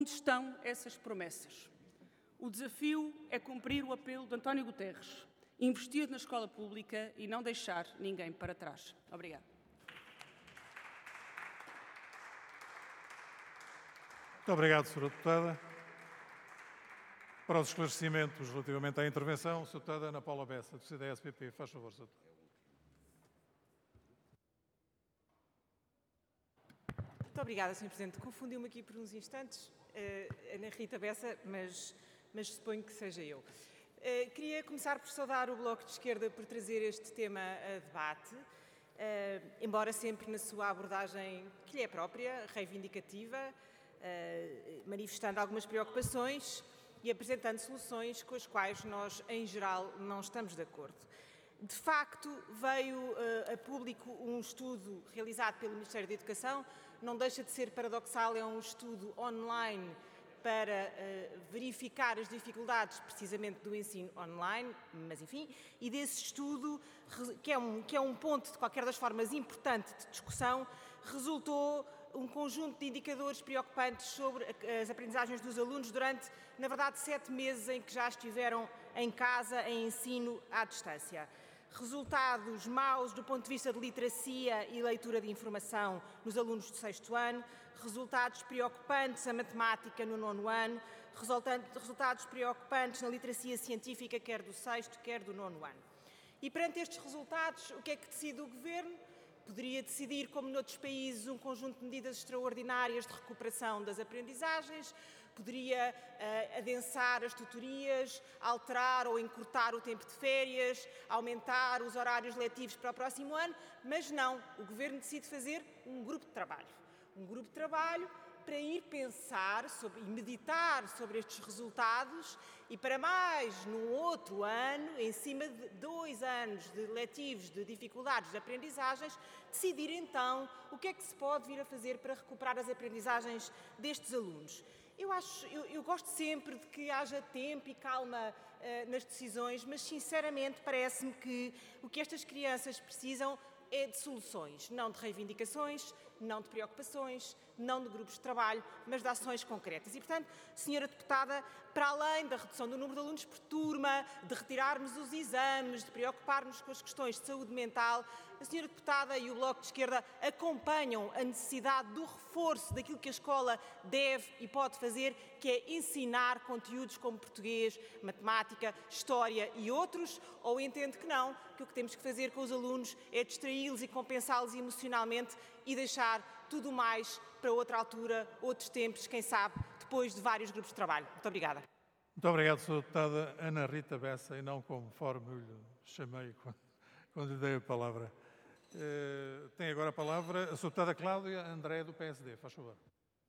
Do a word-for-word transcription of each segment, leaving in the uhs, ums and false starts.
Onde estão essas promessas? O desafio é cumprir o apelo de António Guterres, investir na escola pública e não deixar ninguém para trás. Obrigada. Muito obrigado, senhora Deputada. Para os esclarecimentos relativamente à intervenção, a senhora Deputada Ana Paula Bessa, do C D S P P. Faz favor, senhora Deputada. Muito obrigada, senhor Presidente. Confundiu-me aqui por uns instantes, uh, Ana Rita Bessa, mas, mas suponho que seja eu. Uh, queria começar por saudar o Bloco de Esquerda por trazer este tema a debate, uh, embora sempre na sua abordagem que lhe é própria, reivindicativa, uh, manifestando algumas preocupações e apresentando soluções com as quais nós, em geral, não estamos de acordo. De facto, veio uh, a público um estudo realizado pelo Ministério da Educação, não deixa de ser paradoxal, é um estudo online para uh, verificar as dificuldades precisamente do ensino online, mas enfim, e desse estudo, que é um, que é um ponto de qualquer das formas importante de discussão, resultou um conjunto de indicadores preocupantes sobre as aprendizagens dos alunos durante, na verdade, sete meses em que já estiveram em casa em ensino à distância. Resultados maus do ponto de vista de literacia e leitura de informação nos alunos do sexto ano, resultados preocupantes na matemática no nono ano, resultados preocupantes na literacia científica, quer do sexto, quer do nono ano. E perante estes resultados, o que é que decide o Governo? Poderia decidir, como noutros países, um conjunto de medidas extraordinárias de recuperação das aprendizagens, poderia uh, adensar as tutorias, alterar ou encurtar o tempo de férias, aumentar os horários letivos para o próximo ano, mas não, o Governo decide fazer um grupo de trabalho. Um grupo de trabalho para ir pensar sobre, e meditar sobre estes resultados e para mais, num outro ano, em cima de dois anos de letivos de dificuldades de aprendizagens, decidir então o que é que se pode vir a fazer para recuperar as aprendizagens destes alunos. Eu, acho, eu, eu gosto sempre de que haja tempo e calma uh, nas decisões, mas sinceramente parece-me que o que estas crianças precisam é de soluções, não de reivindicações, não de preocupações, não de grupos de trabalho, mas de ações concretas. E, portanto, senhora Deputada, para além da redução do número de alunos por turma, de retirarmos os exames, de preocuparmos com as questões de saúde mental, a senhora Deputada e o Bloco de Esquerda acompanham a necessidade do reforço daquilo que a escola deve e pode fazer, que é ensinar conteúdos como português, matemática, história e outros, ou entende que não, que o que temos que fazer com os alunos é distraí-los e compensá-los emocionalmente e deixar tudo mais para outra altura, outros tempos, quem sabe, depois de vários grupos de trabalho. Muito obrigada. Muito obrigado, senhora Deputada Ana Rita Bessa, e não conforme lhe chamei quando, quando lhe dei a palavra. Uh, tem agora a palavra a senhora Deputada Cláudia André, do P S D. Faz favor.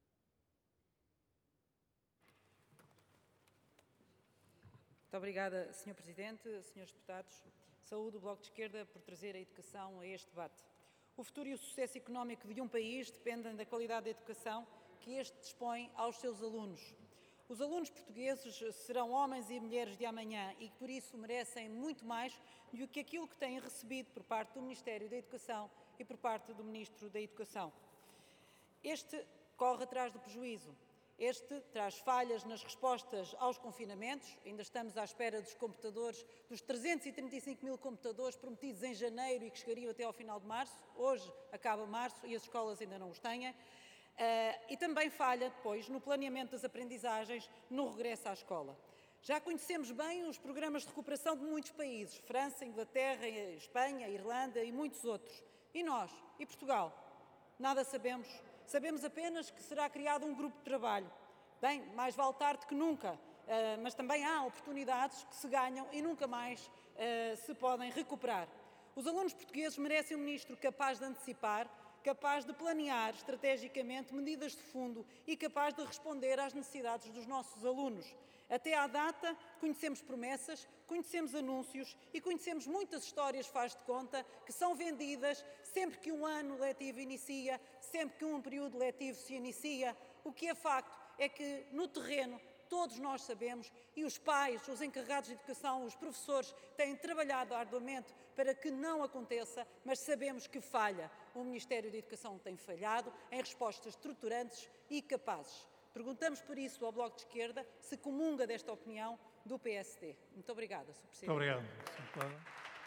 Muito obrigada, senhor Presidente, senhores deputados. Saúdo o Bloco de Esquerda por trazer a educação a este debate. O futuro e o sucesso económico de um país dependem da qualidade da educação que este dispõe aos seus alunos. Os alunos portugueses serão homens e mulheres de amanhã e, por isso, merecem muito mais do que aquilo que têm recebido por parte do Ministério da Educação e por parte do Ministro da Educação. Este corre atrás do prejuízo. Este traz falhas nas respostas aos confinamentos. Ainda estamos à espera dos computadores, dos trezentos e trinta e cinco mil computadores prometidos em janeiro e que chegariam até ao final de março. Hoje acaba março e as escolas ainda não os têm. Uh, e também falha depois no planeamento das aprendizagens no regresso à escola. Já conhecemos bem os programas de recuperação de muitos países, França, Inglaterra, Espanha, Irlanda e muitos outros. E nós? E Portugal? Nada sabemos. Sabemos apenas que será criado um grupo de trabalho. Bem, mais vale tarde que nunca, uh, mas também há oportunidades que se ganham e nunca mais uh, se podem recuperar. Os alunos portugueses merecem um ministro capaz de antecipar, capaz de planear estrategicamente medidas de fundo e capaz de responder às necessidades dos nossos alunos. Até à data, conhecemos promessas, conhecemos anúncios e conhecemos muitas histórias, faz de conta, que são vendidas sempre que um ano letivo inicia, sempre que um período letivo se inicia. O que é facto é que, no terreno, todos nós sabemos, e os pais, os encarregados de educação, os professores, têm trabalhado arduamente para que não aconteça, mas sabemos que falha. O Ministério da Educação tem falhado em respostas estruturantes e capazes. Perguntamos por isso ao Bloco de Esquerda se comunga desta opinião do P S D. Muito obrigada, senhor Presidente. Muito obrigado, senhora Deputada.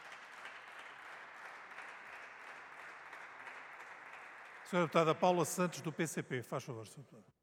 senhora Deputada Paula Santos, do P C P. Faz favor, senhora Deputada.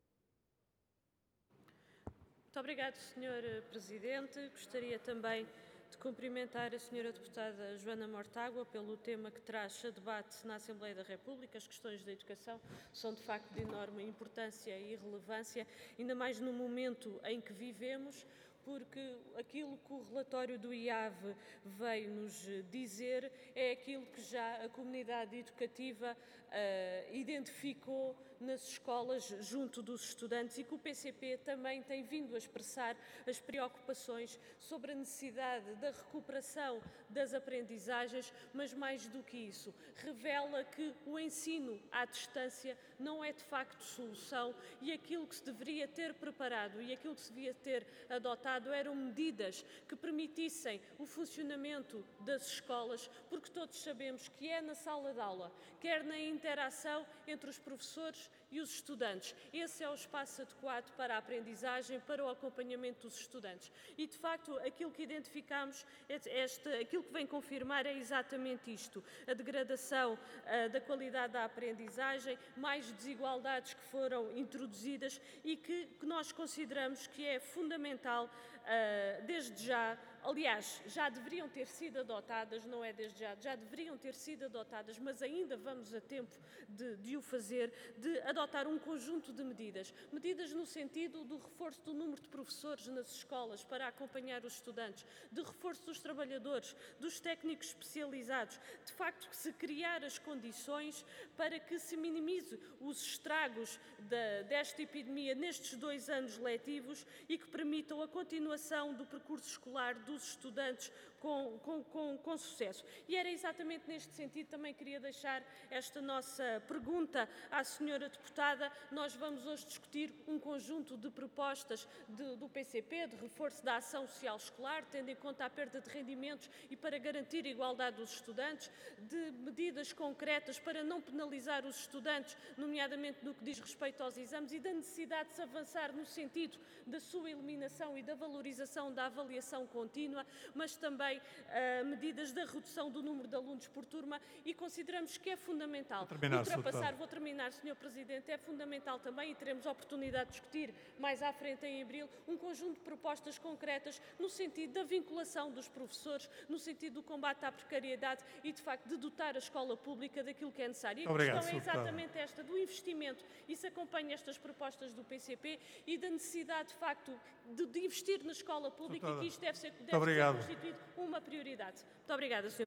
Muito obrigado, senhor Presidente. Gostaria também de cumprimentar a senhora Deputada Joana Mortágua pelo tema que traz a debate na Assembleia da República. As questões da educação são, de facto, de enorme importância e relevância, ainda mais no momento em que vivemos, porque aquilo que o relatório do I A V veio nos dizer é aquilo que já a comunidade educativa uh, identificou nas escolas junto dos estudantes e que o P C P também tem vindo a expressar as preocupações sobre a necessidade da recuperação das aprendizagens, mas mais do que isso, revela que o ensino à distância não é de facto solução e aquilo que se deveria ter preparado e aquilo que se devia ter adotado eram medidas que permitissem o funcionamento das escolas, porque todos sabemos que é na sala de aula, quer na interação entre os professores e os estudantes. Esse é o espaço adequado para a aprendizagem, para o acompanhamento dos estudantes. E, de facto, aquilo que identificamos, este, aquilo que vem confirmar é exatamente isto. A degradação uh, da qualidade da aprendizagem, mais desigualdades que foram introduzidas e que, que nós consideramos que é fundamental, uh, desde já, aliás, já deveriam ter sido adotadas, não é desde já, já deveriam ter sido adotadas, mas ainda vamos a tempo de, de o fazer, de adotar um conjunto de medidas. Medidas no sentido do reforço do número de professores nas escolas para acompanhar os estudantes, de reforço dos trabalhadores, dos técnicos especializados, de facto que se criar as condições para que se minimize os estragos da, desta epidemia nestes dois anos letivos e que permitam a continuação do percurso escolar dos estudantes com, com, com, com sucesso. E era exatamente neste sentido também queria deixar esta nossa pergunta à senhora deputada. Nós vamos hoje discutir um conjunto de propostas de, do P C P, de reforço da ação social escolar, tendo em conta a perda de rendimentos e para garantir a igualdade dos estudantes, de medidas concretas para não penalizar os estudantes, nomeadamente no que diz respeito aos exames, e da necessidade de se avançar no sentido da sua eliminação e da valorização da avaliação contínua, mas também uh, medidas da redução do número de alunos por turma, e consideramos que é fundamental ultrapassar, vou terminar, senhor Presidente, é fundamental também, e teremos a oportunidade de discutir mais à frente em abril, um conjunto de propostas concretas no sentido da vinculação dos professores, no sentido do combate à precariedade e, de facto, de dotar a escola pública daquilo que é necessário. E a Obrigado, questão é exatamente esta, do investimento, e se acompanha estas propostas do P C P e da necessidade, de facto, de, de investir na escola pública e que isto deve ser, deve ser constituído uma prioridade. Muito obrigada, senhor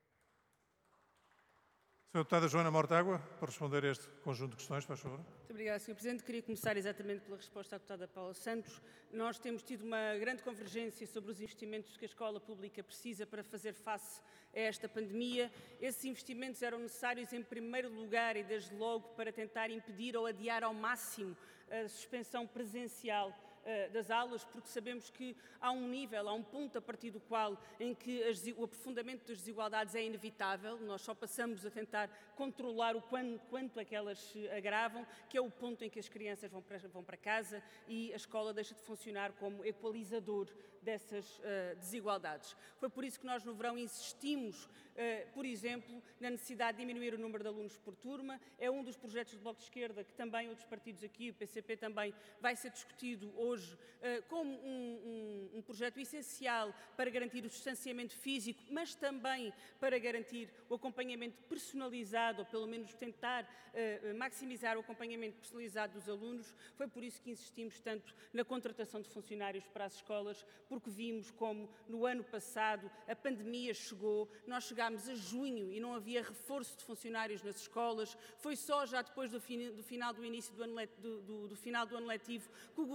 senhora Deputada Joana Mortágua, para responder a este conjunto de questões, faz favor. Muito obrigada, senhor Presidente. Queria começar exatamente pela resposta à deputada Paula Santos. Nós temos tido uma grande convergência sobre os investimentos que a escola pública precisa para fazer face a esta pandemia. Esses investimentos eram necessários, em primeiro lugar, e desde logo, para tentar impedir ou adiar ao máximo a suspensão presencial das aulas, porque sabemos que há um nível, há um ponto a partir do qual em que as, o aprofundamento das desigualdades é inevitável, nós só passamos a tentar controlar o quanto, quanto é que elas se agravam, que é o ponto em que as crianças vão para, vão para casa e a escola deixa de funcionar como equalizador dessas uh, desigualdades. Foi por isso que nós no verão insistimos, uh, por exemplo, na necessidade de diminuir o número de alunos por turma. É um dos projetos do Bloco de Esquerda que também outros partidos aqui, o P C P também, vai ser discutido hoje uh, como um, um, um projeto essencial para garantir o distanciamento físico, mas também para garantir o acompanhamento personalizado, ou pelo menos tentar uh, maximizar o acompanhamento personalizado dos alunos. Foi por isso que insistimos tanto na contratação de funcionários para as escolas, porque vimos como no ano passado a pandemia chegou, nós chegámos a junho e não havia reforço de funcionários nas escolas, foi só já depois do, fin do final do início do, ano do, do, do final do ano letivo que o Governo contratou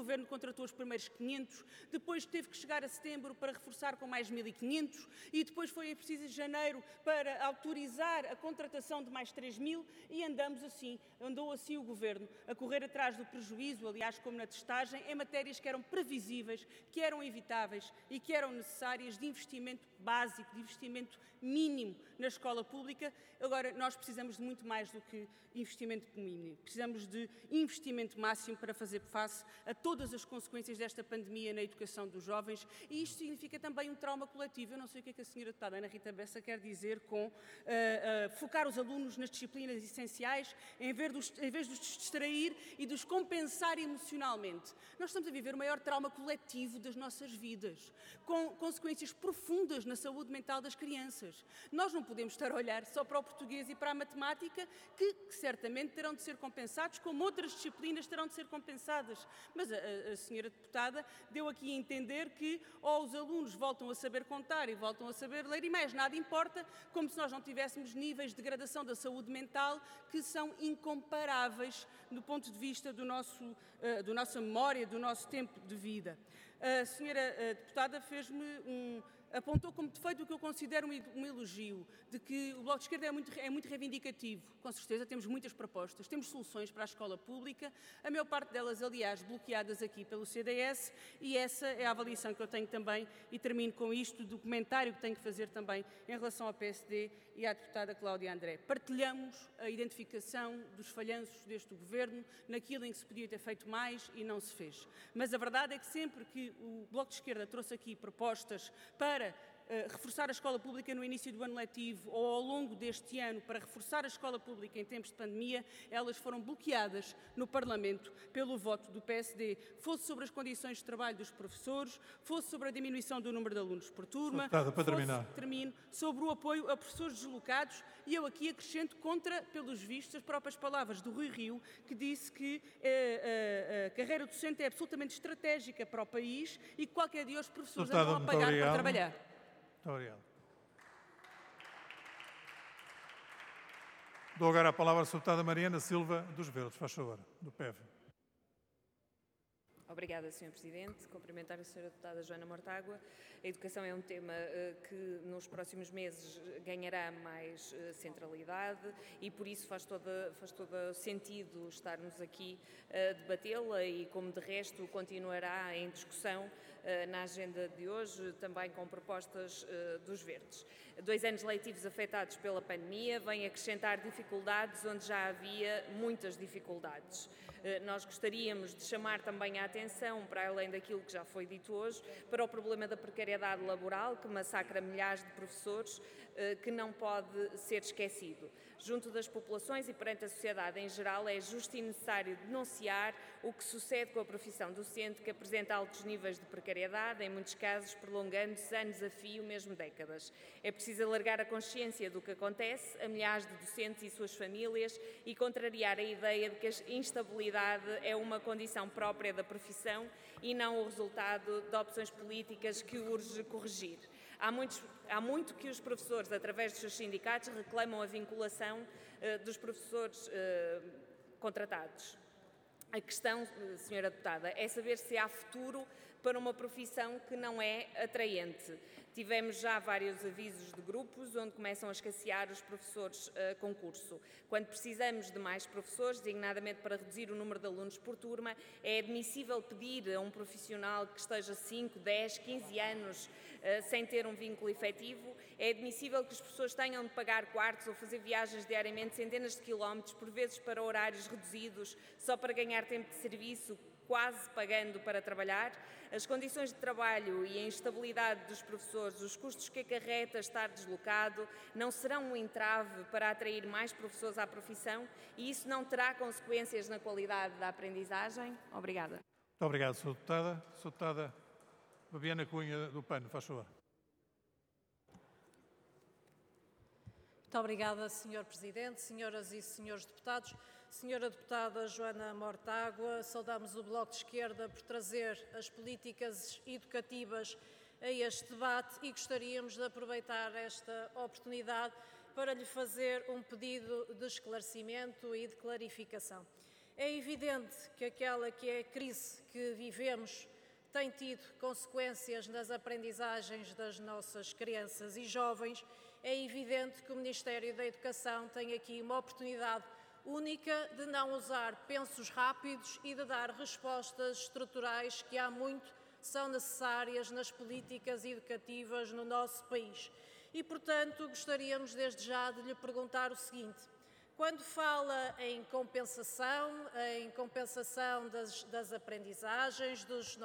contratou os primeiros quinhentos, depois teve que chegar a setembro para reforçar com mais mil e quinhentos e depois foi preciso em janeiro para autorizar a contratação de mais três mil e andamos assim, andou assim o Governo a correr atrás do prejuízo, aliás, como na testagem, em matérias que eram previsíveis, que eram evitáveis e que eram necessárias de investimento básico, de investimento mínimo na escola pública. Agora, nós precisamos de muito mais do que investimento mínimo. Precisamos de investimento máximo para fazer face a todas as consequências desta pandemia na educação dos jovens e isto significa também um trauma coletivo. Eu não sei o que é que a senhora deputada Ana Rita Bessa quer dizer com uh, uh, focar os alunos nas disciplinas essenciais em vez, dos, em vez de os distrair e de os compensar emocionalmente. Nós estamos a viver o maior trauma coletivo das nossas vidas, com consequências profundas na saúde mental das crianças. Nós não podemos estar a olhar só para o português e para a matemática, que, que certamente terão de ser compensados, como outras disciplinas terão de ser compensadas. Mas a, a, a senhora deputada deu aqui a entender que ou os alunos voltam a saber contar e voltam a saber ler e mais nada importa, como se nós não tivéssemos níveis de degradação da saúde mental que são incomparáveis do ponto de vista do nosso, uh, do nossa memória, do nosso tempo de vida. A senhora uh, deputada fez-me um... apontou como defeito o que eu considero um elogio, de que o Bloco de Esquerda é muito, é muito reivindicativo. Com certeza temos muitas propostas, temos soluções para a escola pública, a maior parte delas, aliás, bloqueadas aqui pelo C D S, e essa é a avaliação que eu tenho também, e termino com isto, do comentário que tenho que fazer também em relação ao P S D e à deputada Cláudia André. Partilhamos a identificação dos falhanços deste Governo, naquilo em que se podia ter feito mais e não se fez. Mas a verdade é que sempre que o Bloco de Esquerda trouxe aqui propostas para para uh, reforçar a escola pública no início do ano letivo ou ao longo deste ano para reforçar a escola pública em tempos de pandemia, elas foram bloqueadas no Parlamento pelo voto do P S D, fosse sobre as condições de trabalho dos professores, fosse sobre a diminuição do número de alunos por turma, Deputada, para fosse, terminar. termino, sobre o apoio a professores deslocados e eu aqui acrescento contra, pelos vistos, as próprias palavras do Rui Rio, que disse que uh, uh, a carreira docente é absolutamente estratégica para o país e que qualquer dia os professores Deputada, andam a pagar para trabalhar. Muito obrigado. Dou agora a palavra à deputada Mariana Silva dos Verdes, faz favor, do P E V. Obrigada, senhor Presidente. Cumprimentar a senhora deputada Joana Mortágua. A educação é um tema uh, que nos próximos meses ganhará mais uh, centralidade e por isso faz todo, faz todo sentido estarmos aqui a debatê-la e, como de resto, continuará em discussão uh, na agenda de hoje, também com propostas uh, dos Verdes. Dois anos letivos afetados pela pandemia vêm acrescentar dificuldades onde já havia muitas dificuldades. Nós gostaríamos de chamar também a atenção, para além daquilo que já foi dito hoje, para o problema da precariedade laboral, que massacra milhares de professores, que não pode ser esquecido. Junto das populações e perante a sociedade em geral, é justo e necessário denunciar o que sucede com a profissão docente, que apresenta altos níveis de precariedade, em muitos casos prolongando-se anos a fio, mesmo décadas. É preciso alargar a consciência do que acontece a milhares de docentes e suas famílias e contrariar a ideia de que a instabilidade é uma condição própria da profissão e não o resultado de opções políticas que urge corrigir. Há, muitos, há muito que os professores, através dos seus sindicatos, reclamam a vinculação uh, dos professores uh, contratados. A questão, senhora deputada, é saber se há futuro para uma profissão que não é atraente. Tivemos já vários avisos de grupos onde começam a escassear os professores a concurso. Quando precisamos de mais professores, designadamente para reduzir o número de alunos por turma, é admissível pedir a um profissional que esteja cinco, dez, quinze anos uh, sem ter um vínculo efetivo? É admissível que os professores tenham de pagar quartos ou fazer viagens diariamente centenas de quilómetros, por vezes para horários reduzidos, só para ganhar tempo de serviço, quase pagando para trabalhar? As condições de trabalho e a instabilidade dos professores, os custos que acarreta estar deslocado, não serão um entrave para atrair mais professores à profissão e isso não terá consequências na qualidade da aprendizagem? Obrigada. Muito obrigado, senhora deputada. senhora Deputada Fabiana Cunha, do P A N, faz favor. Muito obrigada, senhor Presidente, senhoras e senhores deputados. Senhora deputada Joana Mortágua, saudamos o Bloco de Esquerda por trazer as políticas educativas a este debate e gostaríamos de aproveitar esta oportunidade para lhe fazer um pedido de esclarecimento e de clarificação. É evidente que aquela que é a crise que vivemos tem tido consequências nas aprendizagens das nossas crianças e jovens. É evidente que o Ministério da Educação tem aqui uma oportunidade única de não usar pensos rápidos e de dar respostas estruturais que há muito são necessárias nas políticas educativas no nosso país. E, portanto, gostaríamos desde já de lhe perguntar o seguinte: quando fala em compensação, em compensação das, das aprendizagens dos